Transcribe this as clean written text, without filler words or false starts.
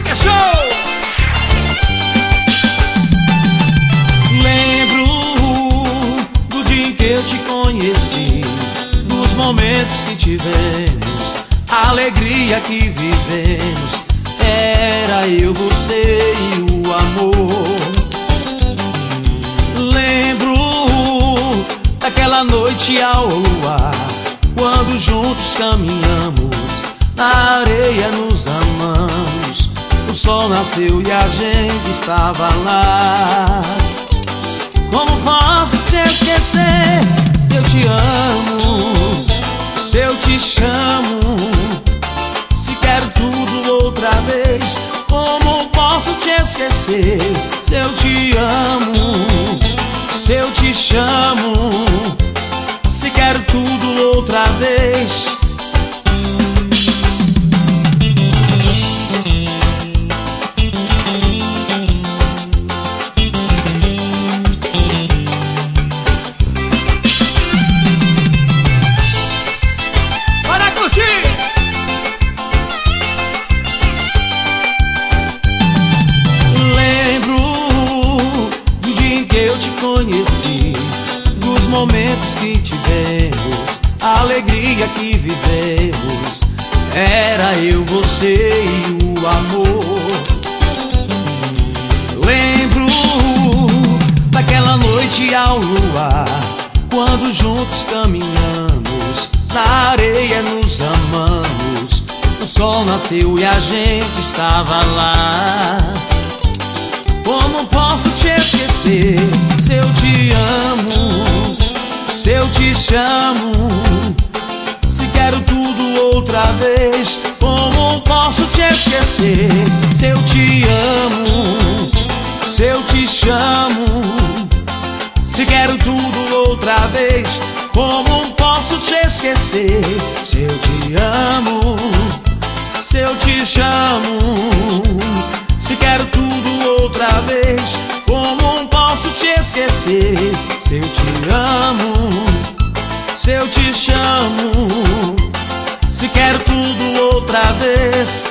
que é show! Lembro do dia em que eu te conheci, dos momentos que tivemos, a alegria que vivemos. Era eu, você e o amor. Lembro daquela noite ao luar, quando juntos caminhamos, na areia nos amamos. O sol nasceu e a gente estava lá. Como posso te esquecer se eu te amo, se eu te chamo, se quero tudo outra vez? Como posso te esquecer se eu te amo, se eu te chamo, se quero tudo outra vez? Bora curtir! Eu te conheci, dos momentos que tivemos, a alegria que vivemos. Era eu, você e o amor. Lembro daquela noite ao luar, quando juntos caminhamos, na areia nos amamos. O sol nasceu e a gente estava lá. Como posso te esquecer se eu te amo, se eu te chamo, se quero tudo outra vez? Como posso te esquecer se eu te amo, se eu te chamo, se quero tudo outra vez? Como posso te esquecer se eu te amo, se eu te chamo, se quero tudo outra vez? Como posso te esquecer se eu te amo, se eu te chamo, se quero tudo outra vez?